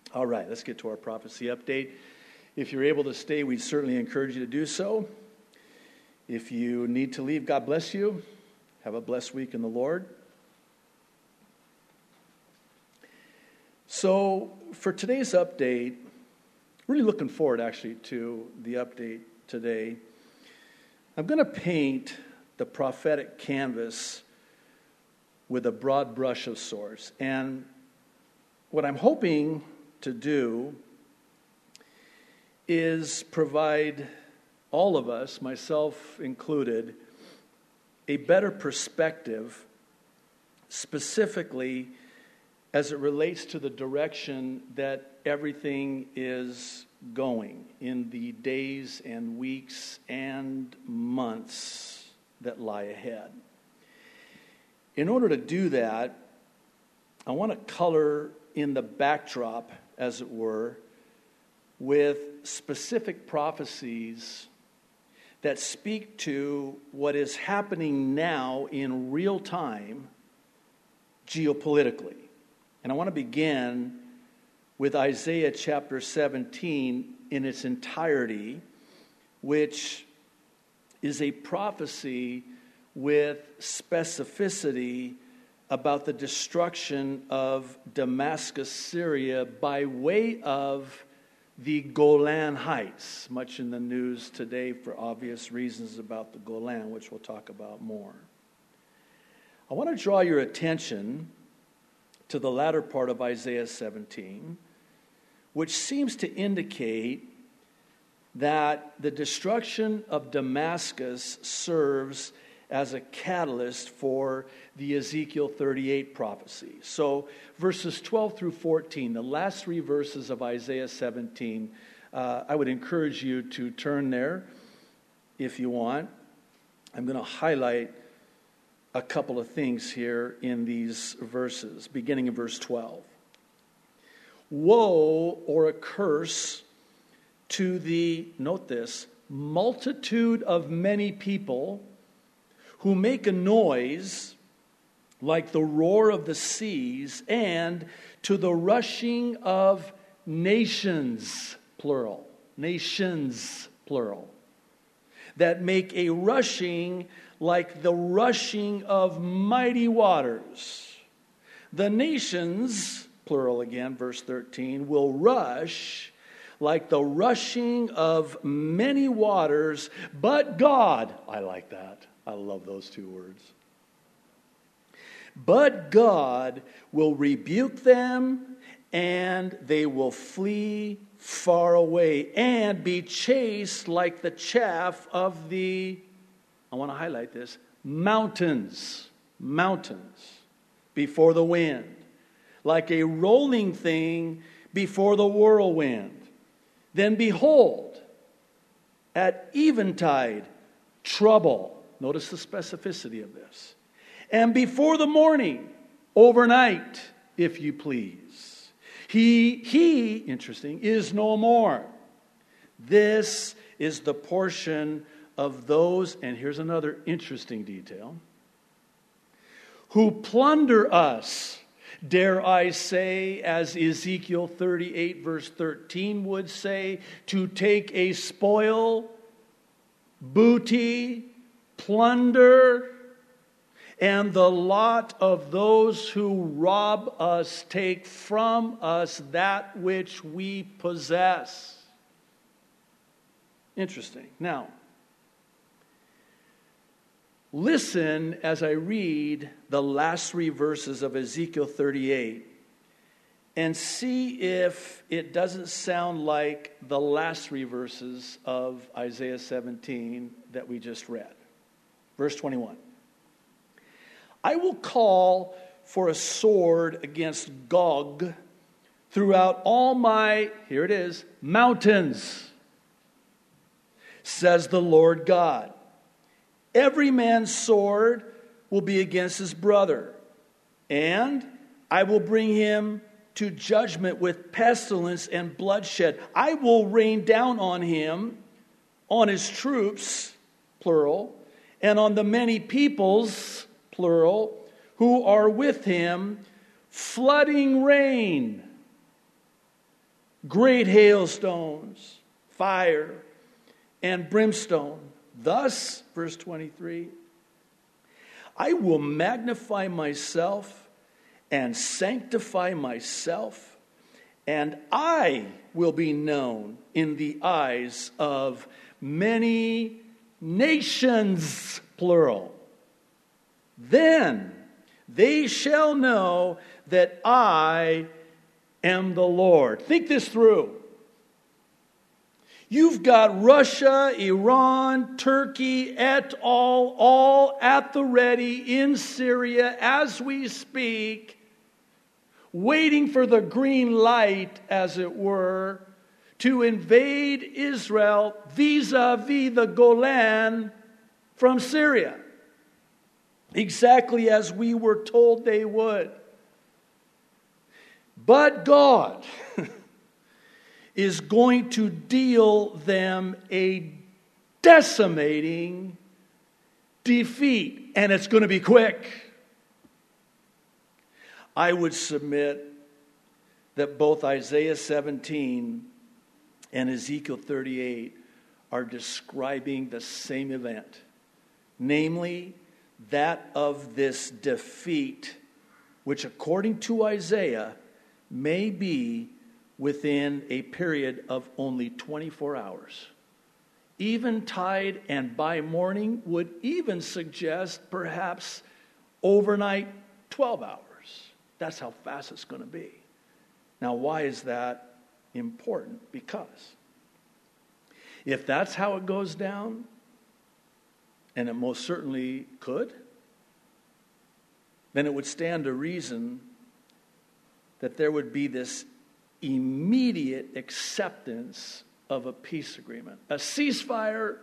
All right, let's get to our prophecy update. If you're able to stay, we certainly encourage you to do so. If you need to leave, God bless you. Have a blessed week in the Lord. So for today's update, really looking forward actually to the update today. I'm going to paint the prophetic canvas with a broad brush of sorts. And what I'm hoping to do is provide all of us, myself included, a better perspective, specifically as it relates to the direction that everything is going in the days and weeks and months that lie ahead. In order to do that, I want to color in the backdrop, as it were, with specific prophecies that speak to what is happening now in real time geopolitically. And I want to begin with Isaiah chapter 17 in its entirety, which is a prophecy with specificity about the destruction of Damascus, Syria, by way of the Golan Heights. Much in the news today for obvious reasons about the Golan, which we'll talk about more. I want to draw your attention to the latter part of Isaiah 17, which seems to indicate that the destruction of Damascus serves as a catalyst for the Ezekiel 38 prophecy. So verses 12 through 14, the last three verses of Isaiah 17, I would encourage you to turn there if you want. I'm going to highlight a couple of things here in these verses, beginning in verse 12. Woe or a curse to the, note this, multitude of many people who make a noise like the roar of the seas, and to the rushing of nations, plural, that make a rushing like the rushing of mighty waters. The nations, plural again, verse 13, will rush like the rushing of many waters, but God, I like that. I love those two words. But God will rebuke them, and they will flee far away and be chased like the chaff of the, I want to highlight this, mountains before the wind, like a rolling thing before the whirlwind. Then behold, at eventide, trouble. Notice the specificity of this. And before the morning, overnight, if you please. He, interesting, is no more. This is the portion of those, and here's another interesting detail, who plunder us, dare I say, as Ezekiel 38 verse 13 would say, to take a spoil, booty, plunder, and the lot of those who rob us, take from us that which we possess. Interesting. Now, listen as I read the last three verses of Ezekiel 38 and see if it doesn't sound like the last three verses of Isaiah 17 that we just read. Verse 21. I will call for a sword against Gog throughout all my, here it is, mountains, says the Lord God. Every man's sword will be against his brother, and I will bring him to judgment with pestilence and bloodshed. I will rain down on him, on his troops, plural, and on the many peoples, plural, who are with him, flooding rain great hailstones, fire, and brimstone. Thus, verse 23, I will magnify myself and sanctify myself, and I will be known in the eyes of many nations, plural. Then they shall know that I am the Lord. Think this through. You've got Russia, Iran, Turkey, et al., all at the ready in Syria as we speak, waiting for the green light, as it were, to invade Israel vis-a-vis the Golan from Syria. Exactly as we were told they would. But God is going to deal them a decimating defeat, and it's going to be quick. I would submit that both Isaiah 17 and Ezekiel 38 are describing the same event, namely that of this defeat, which according to Isaiah may be within a period of only 24 hours. Eventide and by morning would even suggest perhaps overnight 12 hours. That's how fast it's going to be. Now, why is that important? Because if that's how it goes down, and it most certainly could, then it would stand to reason that there would be this immediate acceptance of a peace agreement. A ceasefire,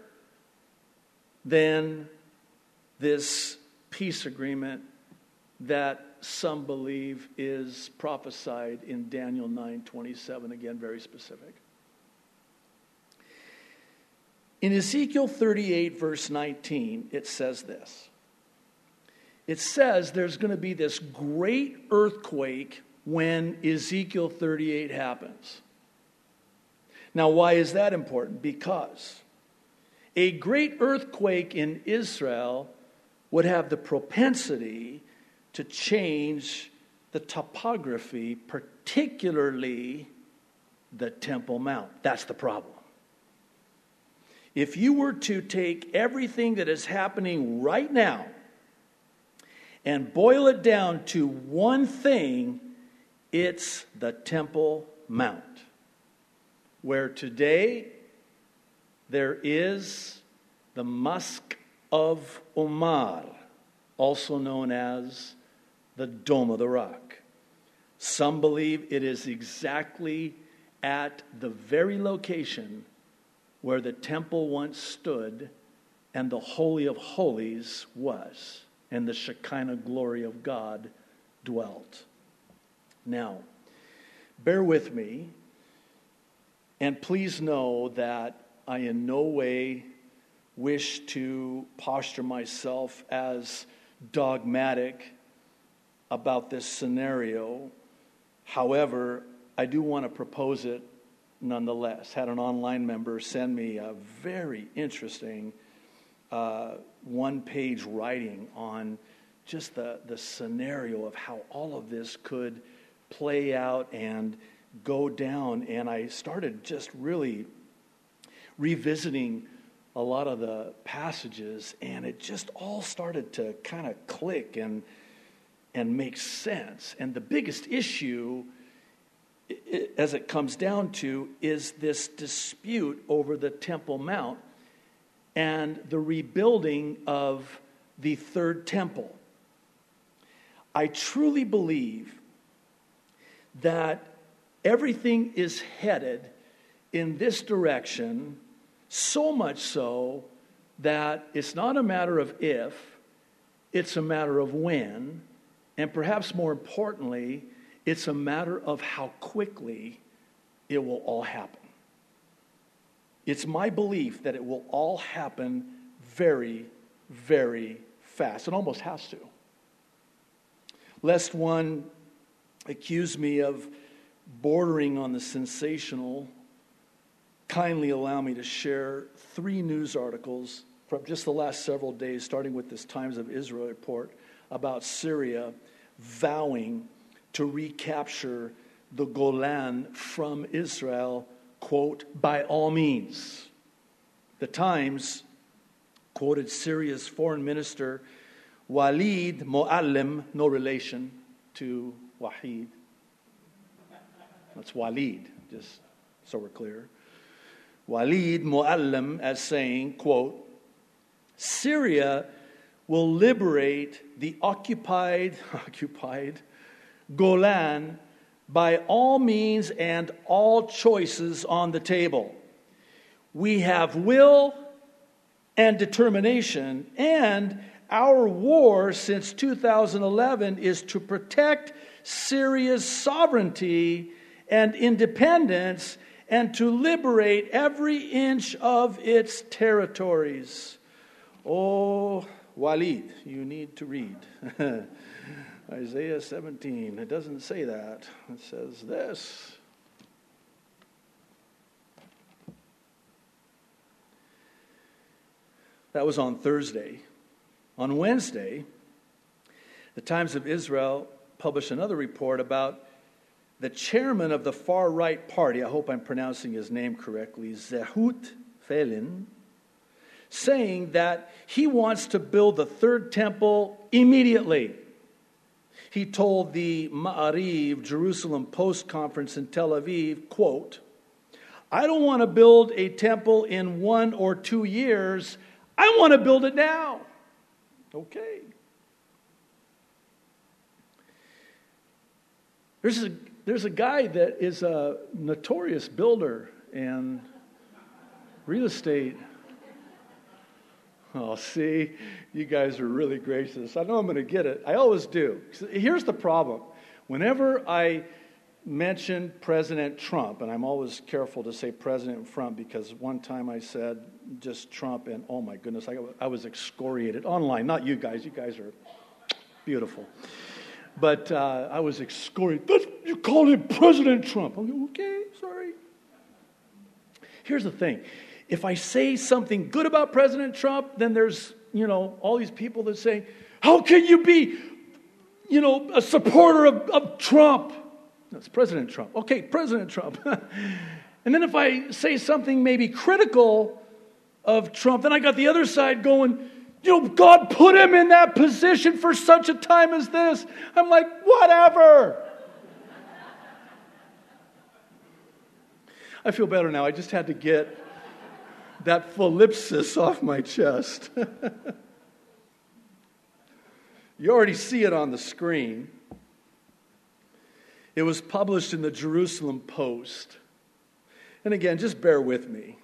then this peace agreement that some believe is prophesied in Daniel 9:27, again, very specific. In Ezekiel 38, verse 19, it says this. It says there's going to be this great earthquake when Ezekiel 38 happens. Now, why is that important? Because a great earthquake in Israel would have the propensity to change the topography, particularly the Temple Mount. That's the problem. If you were to take everything that is happening right now and boil it down to one thing, it's the Temple Mount, where today there is the Mosque of Omar, also known as the Dome of the Rock. Some believe it is exactly at the very location where the temple once stood and the Holy of Holies was, and the Shekinah glory of God dwelt. Now, bear with me, and please know that I in no way wish to posture myself as dogmatic about this scenario. However, I do want to propose it nonetheless. Had an online member send me a very interesting one-page writing on just the scenario of how all of this could play out and go down. And I started just really revisiting a lot of the passages, and it just all started to kind of click and make sense. And the biggest issue, as it comes down to, is this dispute over the Temple Mount and the rebuilding of the third temple. I truly believe that everything is headed in this direction, so much so that it's not a matter of if, it's a matter of when, and perhaps more importantly, it's a matter of how quickly it will all happen. It's my belief that it will all happen very, very fast. It almost has to. Lest one accuse me of bordering on the sensational, kindly allow me to share 3 news articles from just the last several days, starting with this Times of Israel report about Syria vowing to recapture the Golan from Israel, quote, by all means. The Times quoted Syria's foreign minister Walid Mu'allim, no relation to Wahid. That's Walid, just so we're clear. Walid Mu'allim as saying, quote, Syria will liberate the occupied Golan by all means and all choices on the table. We have will and determination, and our war since 2011 is to protect Syria's sovereignty and independence and to liberate every inch of its territories. Oh, Walid, you need to read Isaiah 17. It doesn't say that. It says this. That was on Thursday. On Wednesday, the Times of Israel published another report about the chairman of the far-right party, I hope I'm pronouncing his name correctly, Zehut Felin, saying that he wants to build the third temple immediately. He told the Ma'ariv Jerusalem Post conference in Tel Aviv, quote, I don't want to build a temple in 1 or 2 years. I want to build it now. Okay. There's a guy that is a notorious builder and real estate. Oh, see, you guys are really gracious. I know I'm going to get it. I always do. Here's the problem. Whenever I mention President Trump, and I'm always careful to say President Trump because one time I said just Trump, and oh my goodness, I was excoriated online. Not you guys. You guys are beautiful. But I was excoriated. You called him President Trump. I'm like, okay, sorry. Here's the thing. If I say something good about President Trump, then there's, all these people that say, how can you be, a supporter of Trump? No, it's President Trump. Okay, President Trump. And then if I say something maybe critical of Trump, then I got the other side going, God put him in that position for such a time as this. I'm like, whatever. I feel better now. I just had to get that philipsis off my chest. You already see it on the screen. It was published in the Jerusalem Post. And again, just bear with me.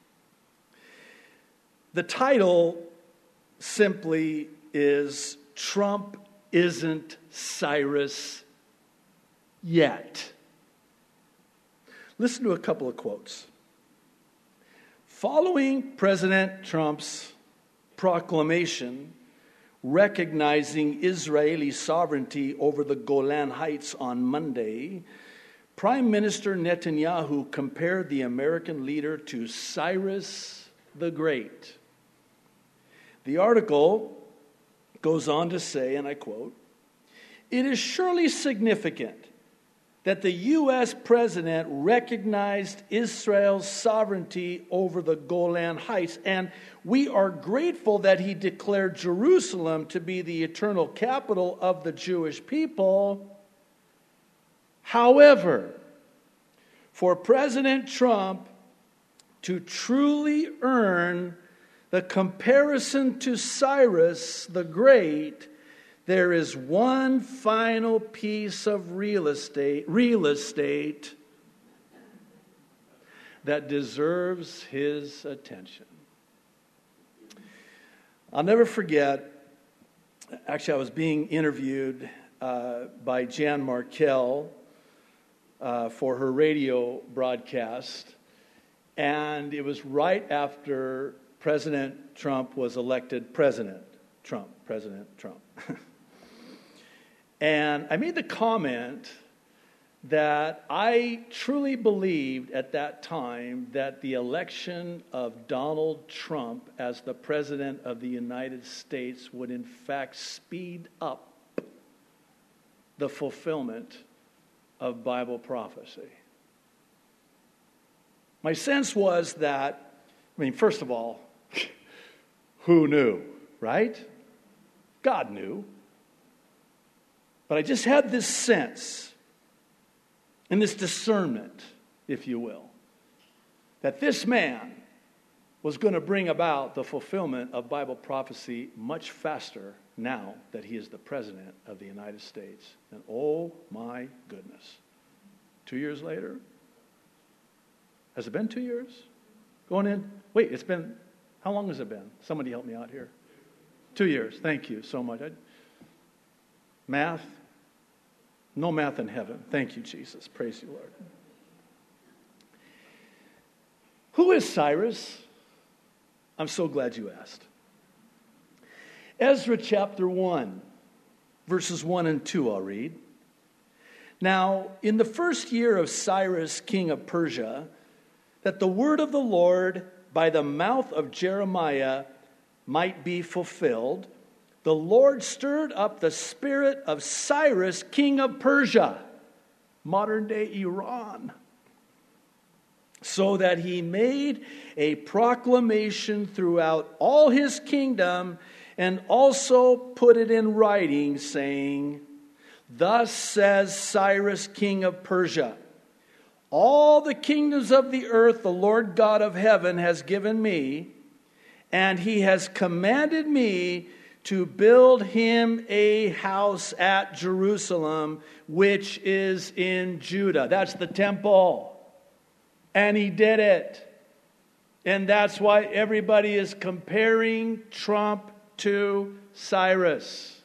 The title simply is Trump Isn't Cyrus Yet. Listen to a couple of quotes. Following President Trump's proclamation recognizing Israeli sovereignty over the Golan Heights on Monday, Prime Minister Netanyahu compared the American leader to Cyrus the Great. The article goes on to say, and I quote, "It is surely significant that the U.S. president recognized Israel's sovereignty over the Golan Heights, and we are grateful that he declared Jerusalem to be the eternal capital of the Jewish people. However, for President Trump to truly earn the comparison to Cyrus the Great, there is one final piece of real estate that deserves his attention." I'll never forget, actually I was being interviewed by Jan Markell for her radio broadcast, and it was right after President Trump was elected President Trump. And I made the comment that I truly believed at that time that the election of Donald Trump as the President of the United States would in fact speed up the fulfillment of Bible prophecy. My sense was that, first of all, who knew, right? God knew. But I just had this sense and this discernment, if you will, that this man was going to bring about the fulfillment of Bible prophecy much faster now that he is the President of the United States. And oh my goodness, 2 years later? Has it been 2 years? Going in? Wait, it's been, how long has it been? Somebody help me out here. 2 years. Thank you so much. Math? No math in heaven. Thank you, Jesus. Praise you, Lord. Who is Cyrus? I'm so glad you asked. Ezra chapter 1, verses 1 and 2, I'll read. Now, in the first year of Cyrus, king of Persia, that the word of the Lord by the mouth of Jeremiah might be fulfilled, the Lord stirred up the spirit of Cyrus, king of Persia, modern day Iran, so that he made a proclamation throughout all his kingdom and also put it in writing, saying, "Thus says Cyrus, king of Persia, all the kingdoms of the earth the Lord God of heaven has given me, and he has commanded me to build him a house at Jerusalem, which is in Judah." That's the temple. And he did it. And that's why everybody is comparing Trump to Cyrus.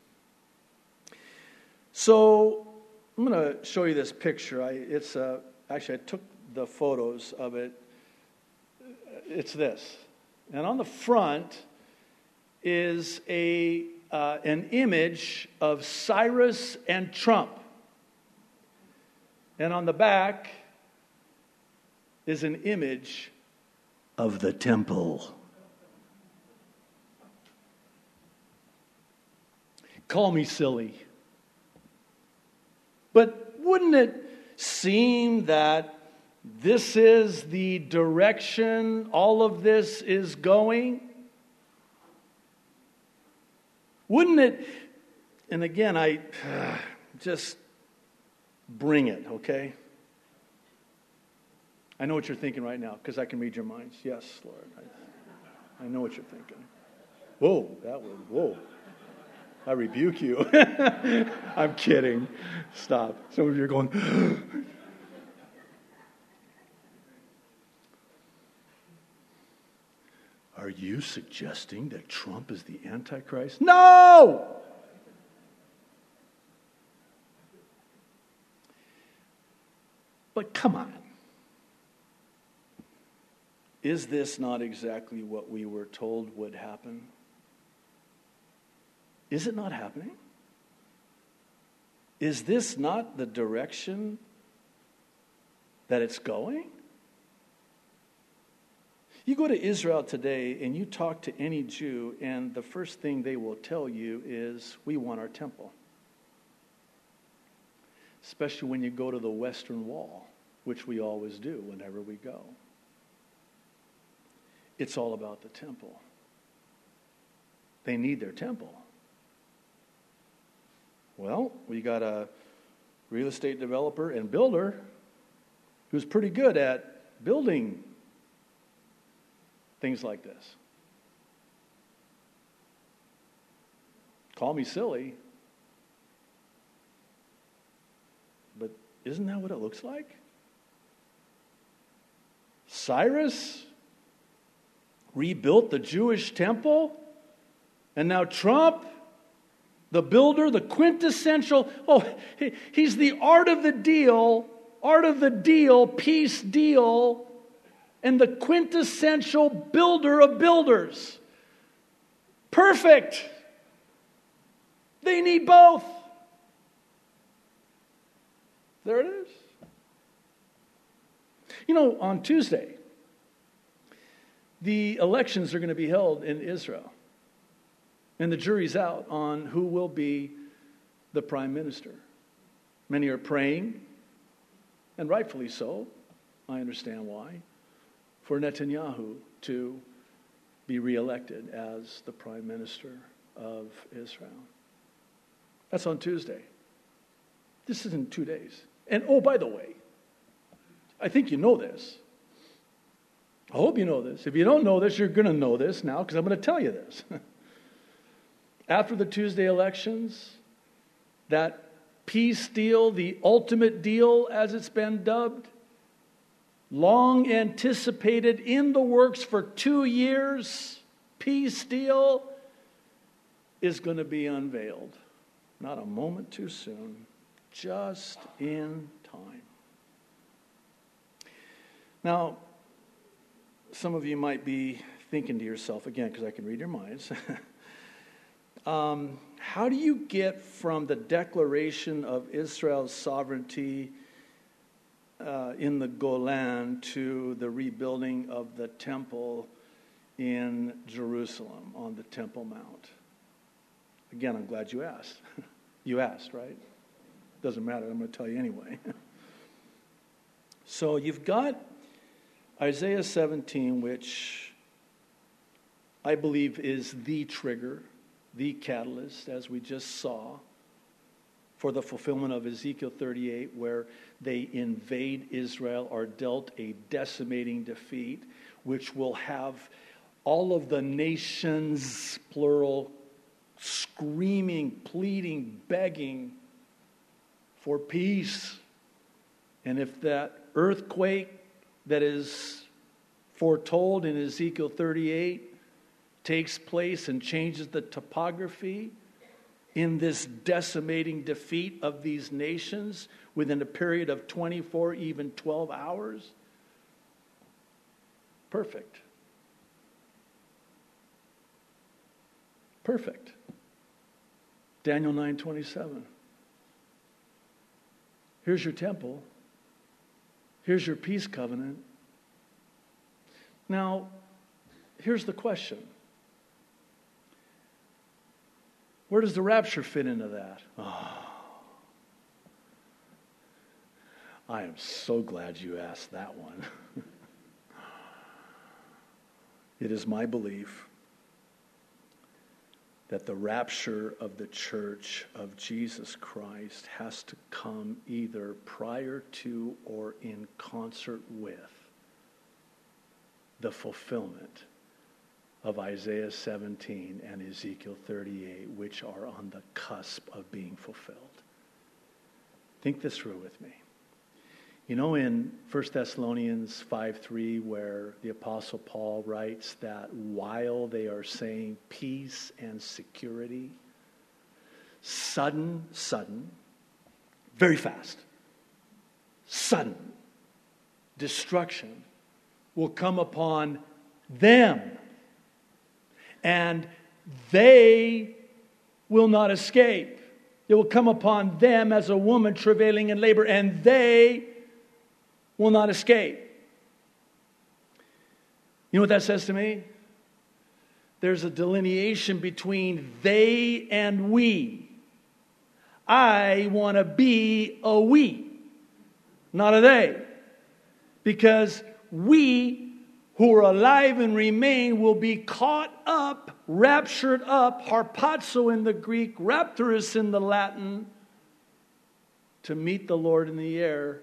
So I'm going to show you this picture. Actually, I took the photos of it. It's this. And on the front is an image of Cyrus and Trump. And on the back is an image of the temple. Call me silly. But wouldn't it seem that this is the direction all of this is going? Wouldn't it, and again, I just bring it, okay? I know what you're thinking right now, because I can read your minds. Yes, Lord. I know what you're thinking. Whoa. I rebuke you. I'm kidding. Stop. Some of you are going, are you suggesting that Trump is the Antichrist? No! But come on. Is this not exactly what we were told would happen? Is it not happening? Is this not the direction that it's going? You go to Israel today and you talk to any Jew, and the first thing they will tell you is, we want our temple. Especially when you go to the Western Wall, which we always do whenever we go. It's all about the temple. They need their temple. Well, we got a real estate developer and builder who's pretty good at building things like this. Call me silly, but isn't that what it looks like? Cyrus rebuilt the Jewish temple, and now Trump, the builder, the quintessential, he's the art of the deal, peace deal, and the quintessential builder of builders. Perfect. They need both. There it is. On Tuesday, the elections are going to be held in Israel. And the jury's out on who will be the prime minister. Many are praying, and rightfully so, I understand why, for Netanyahu to be reelected as the prime minister of Israel. That's on Tuesday. This is in 2 days. And by the way, I think you know this. I hope you know this. If you don't know this, you're going to know this now because I'm going to tell you this. After the Tuesday elections, that peace deal, the ultimate deal as it's been dubbed, long anticipated, in the works for 2 years, peace deal is going to be unveiled. Not a moment too soon, just in time. Now, some of you might be thinking to yourself, again, because I can read your minds, how do you get from the declaration of Israel's sovereignty in the Golan to the rebuilding of the temple in Jerusalem on the Temple Mount? Again, I'm glad you asked. You asked, right? Doesn't matter. I'm going to tell you anyway. So you've got Isaiah 17, which I believe is the trigger, the catalyst, as we just saw, for the fulfillment of Ezekiel 38, where they invade Israel, are dealt a decimating defeat, which will have all of the nations, plural, screaming, pleading, begging for peace. And if that earthquake that is foretold in Ezekiel 38 takes place and changes the topography in this decimating defeat of these nations within a period of 24, even 12 hours, perfect. Perfect. Daniel 9:27. Here's your temple. Here's your peace covenant. Now, here's the question. Where does the rapture fit into that? Oh, I am so glad you asked that one. It is my belief that the rapture of the church of Jesus Christ has to come either prior to or in concert with the fulfillment of Isaiah 17 and Ezekiel 38, which are on the cusp of being fulfilled. Think this through with me. You know, in 1 Thessalonians 5:3, where the Apostle Paul writes that while they are saying peace and security, sudden, very fast, sudden destruction will come upon them, and they will not escape. It will come upon them as a woman travailing in labor, and they will not escape. You know what that says to me? There's a delineation between they and we. I want to be a we, not a they. Because we who are alive and remain will be caught up, raptured up, harpazo in the Greek, rapturus in the Latin, to meet the Lord in the air.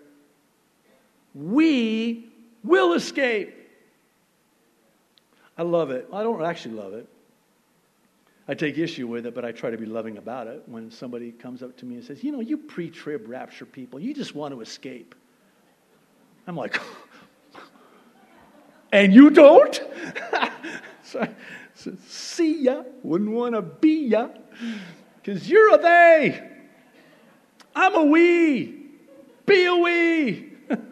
We will escape. I love it. I don't actually love it. I take issue with it, but I try to be loving about it. When somebody comes up to me and says, you know, you pre-trib rapture people, you just want to escape. I'm like, and you don't? So, see ya. Wouldn't want to be ya. Because you're a they. I'm a we. Be a we.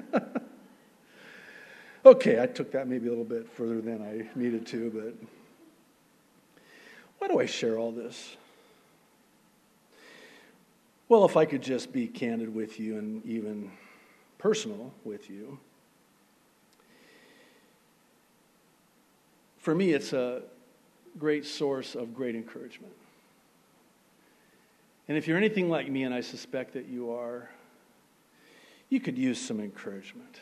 Okay, I took that maybe a little bit further than I needed to, but why do I share all this? Well, if I could just be candid with you and even personal with you, for me it's a great source of great encouragement. And if you're anything like me, and I suspect that you are, you could use some encouragement.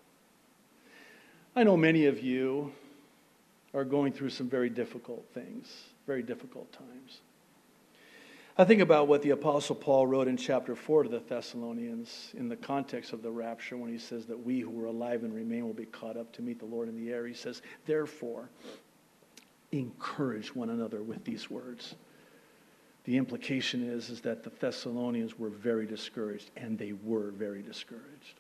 I know many of you are going through some very difficult things, very difficult times. I think about what the Apostle Paul wrote in chapter 4 to the Thessalonians in the context of the rapture when he says that we who are alive and remain will be caught up to meet the Lord in the air. He says, therefore, encourage one another with these words. The implication is that the Thessalonians were very discouraged, and they were very discouraged.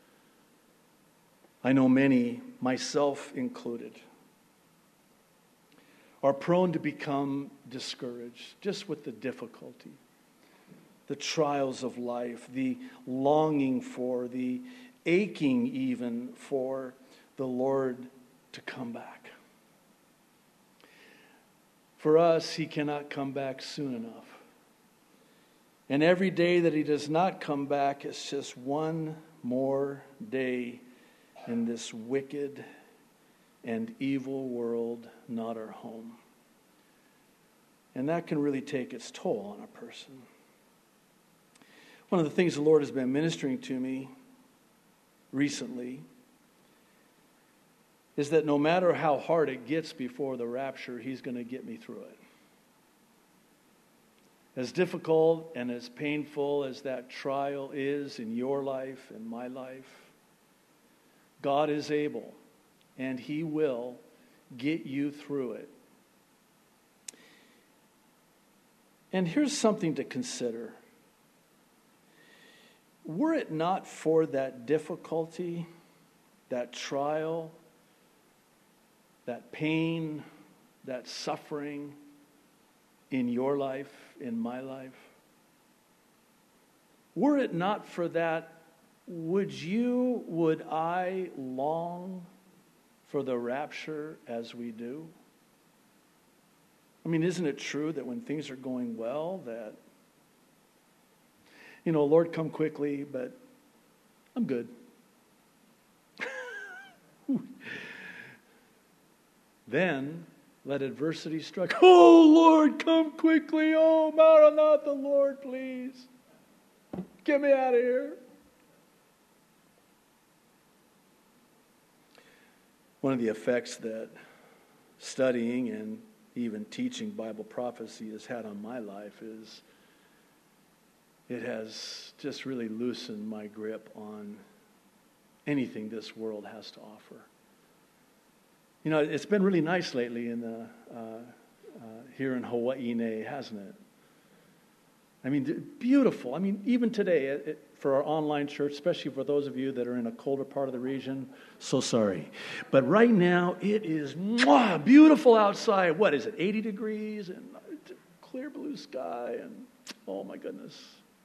I know many, myself included, are prone to become discouraged just with the difficulty, the trials of life, the longing for, the aching even for the Lord to come back. For us, he cannot come back soon enough. And every day that he does not come back is just one more day in this wicked and evil world, not our home. And that can really take its toll on a person. One of the things the Lord has been ministering to me recently is that no matter how hard it gets before the rapture, he's going to get me through it. As difficult and as painful as that trial is in your life and my life, God is able, and he will get you through it. And here's something to consider. Were it not for that difficulty, that trial, that pain, that suffering in your life, in my life, were it not for that, would I long for the rapture as we do? I mean, isn't it true that when things are going well that, Lord, come quickly, but I'm good. Then, let adversity strike. Oh, Lord, come quickly. Oh, Maranatha, Lord, please. Get me out of here. One of the effects that studying and even teaching Bible prophecy has had on my life is it has just really loosened my grip on anything this world has to offer. It's been really nice lately here in Hawaii, hasn't it? I mean, beautiful. I mean, even today, for our online church, especially for those of you that are in a colder part of the region, so sorry. But right now, it is beautiful outside. What is it, 80 degrees and clear blue sky, and oh my goodness.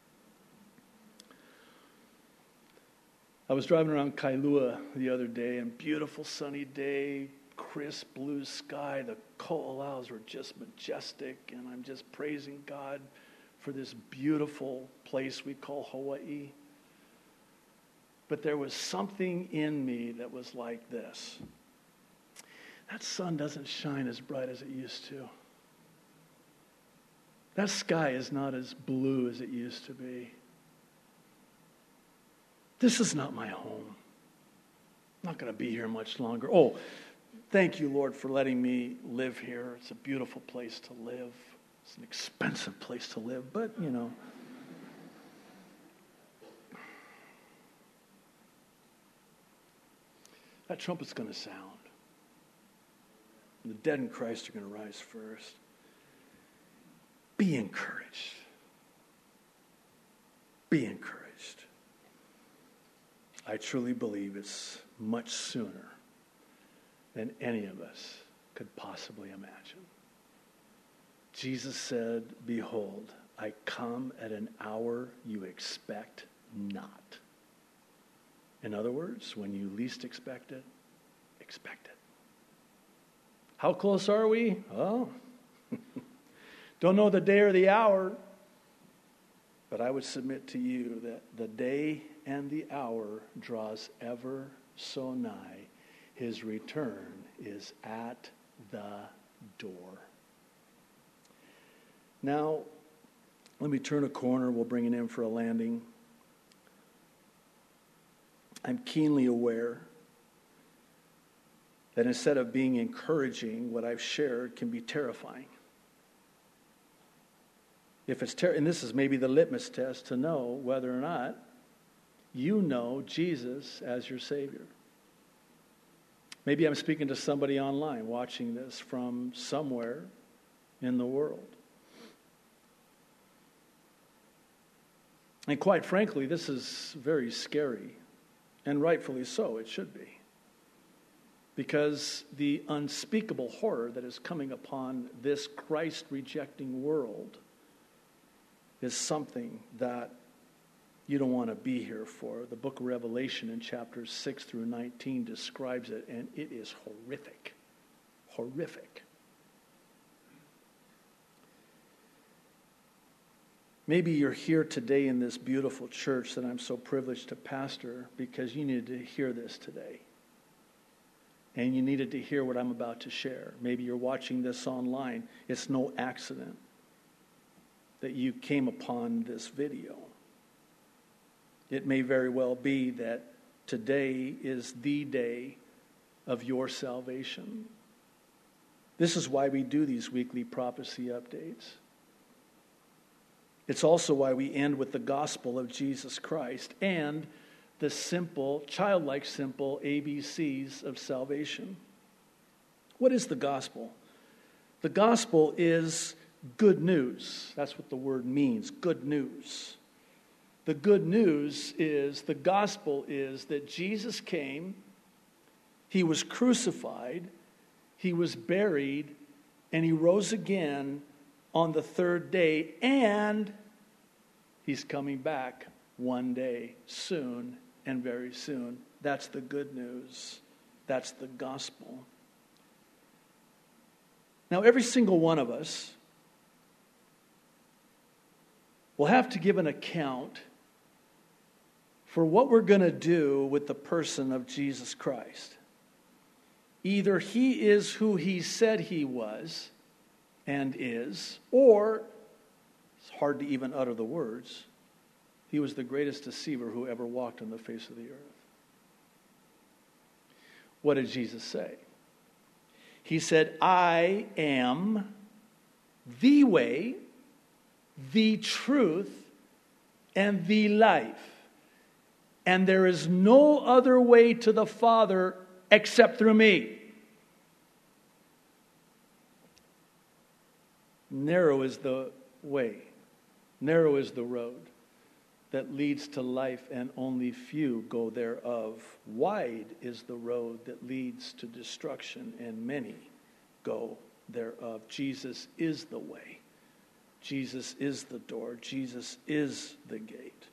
I was driving around Kailua the other day, and beautiful sunny day, crisp blue sky. The ko'olaus were just majestic, and I'm just praising God for this beautiful place we call Hawaii. But there was something in me that was like this. That sun doesn't shine as bright as it used to. That sky is not as blue as it used to be. This is not my home. I'm not going to be here much longer. Oh, thank you, Lord, for letting me live here. It's a beautiful place to live. It's an expensive place to live, but, that trumpet's going to sound. And the dead in Christ are going to rise first. Be encouraged. Be encouraged. I truly believe it's much sooner than any of us could possibly imagine. Jesus said, behold, I come at an hour you expect not. In other words, when you least expect it, expect it. How close are we? Oh, don't know the day or the hour, But I would submit to you that the day and the hour draws ever so nigh. His return is at the door. Now, let me turn a corner. We'll bring it in for a landing. I'm keenly aware that instead of being encouraging, what I've shared can be terrifying. And this is maybe the litmus test to know whether or not you know Jesus as your Savior. Maybe I'm speaking to somebody online watching this from somewhere in the world. And quite frankly, this is very scary, and rightfully so, it should be. Because the unspeakable horror that is coming upon this Christ-rejecting world is something that you don't want to be here for. The book of Revelation in chapters 6 through 19 describes it, and it is horrific. Horrific. Maybe you're here today in this beautiful church that I'm so privileged to pastor because you needed to hear this today. And you needed to hear what I'm about to share. Maybe you're watching this online. It's no accident that you came upon this video. It may very well be that today is the day of your salvation. This is why we do these weekly prophecy updates. It's also why we end with the gospel of Jesus Christ and the simple, childlike simple ABCs of salvation. What is the gospel? The gospel is good news. That's what the word means, good news. The good news is, the gospel is that Jesus came, he was crucified, he was buried, and he rose again on the third day, and he's coming back one day, soon and very soon. That's the good news. That's the gospel. Now, every single one of us will have to give an account for what we're going to do with the person of Jesus Christ. Either he is who he said he was and is, or, it's hard to even utter the words, he was the greatest deceiver who ever walked on the face of the earth. What did Jesus say? He said, I am the way, the truth, and the life. And there is no other way to the Father except through me. Narrow is the way, narrow is the road that leads to life, and only few go thereof. Wide is the road that leads to destruction, and many go thereof. Jesus is the way. Jesus is the door. Jesus is the gate.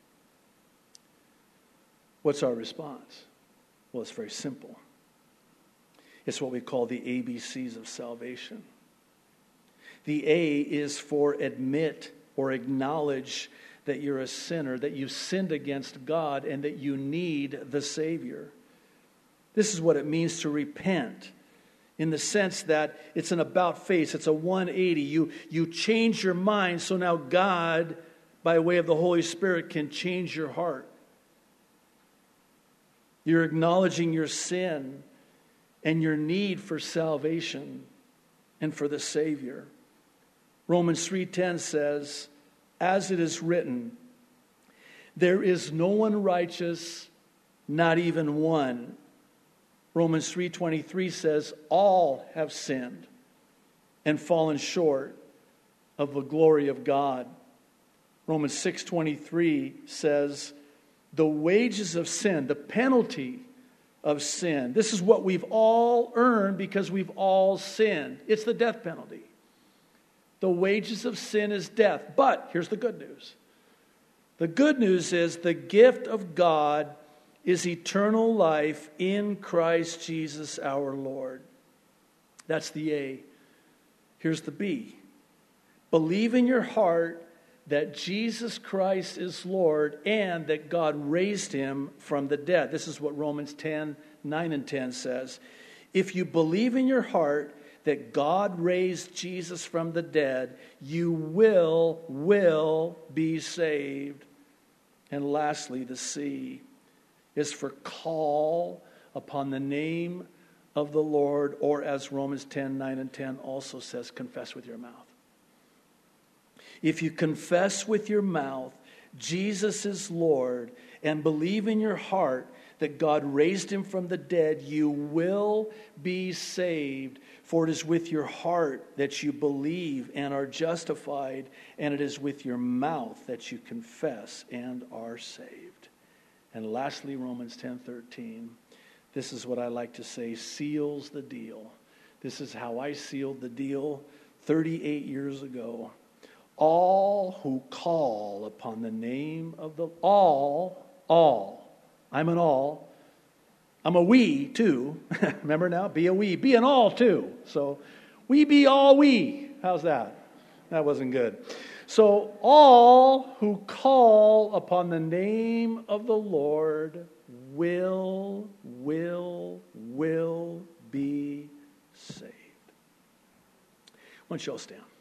What's our response? Well, it's very simple. It's what we call the ABCs of salvation. The A is for admit or acknowledge that you're a sinner, that you've sinned against God, and that you need the Savior. This is what it means to repent, in the sense that it's an about face, it's a 180. You change your mind, so now God, by way of the Holy Spirit, can change your heart. You're acknowledging your sin and your need for salvation and for the Savior. Romans 3:10 says, as it is written, there is no one righteous, not even one. Romans 3:23 says, all have sinned and fallen short of the glory of God. Romans 6:23 says, the wages of sin, the penalty of sin, this is what we've all earned because we've all sinned. It's the death penalty. The wages of sin is death. But here's the good news. The good news is the gift of God is eternal life in Christ Jesus our Lord. That's the A. Here's the B. Believe in your heart that Jesus Christ is Lord and that God raised him from the dead. This is what Romans 10:9 and 10 says. If you believe in your heart that God raised Jesus from the dead, you will be saved. And lastly, the C is for call upon the name of the Lord, or as Romans 10:9 and 10 also says, confess with your mouth. If you confess with your mouth Jesus is Lord and believe in your heart that God raised him from the dead, you will be saved. For it is with your heart that you believe and are justified, and it is with your mouth that you confess and are saved. And lastly, Romans 10:13. This is what I like to say, seals the deal. This is how I sealed the deal 38 years ago. All who call upon the name of the I'm an all. I'm a we too. Remember now? Be a we. Be an all too. So we be all we. How's that? That wasn't good. So all who call upon the name of the Lord will be saved. Why don't you all stand?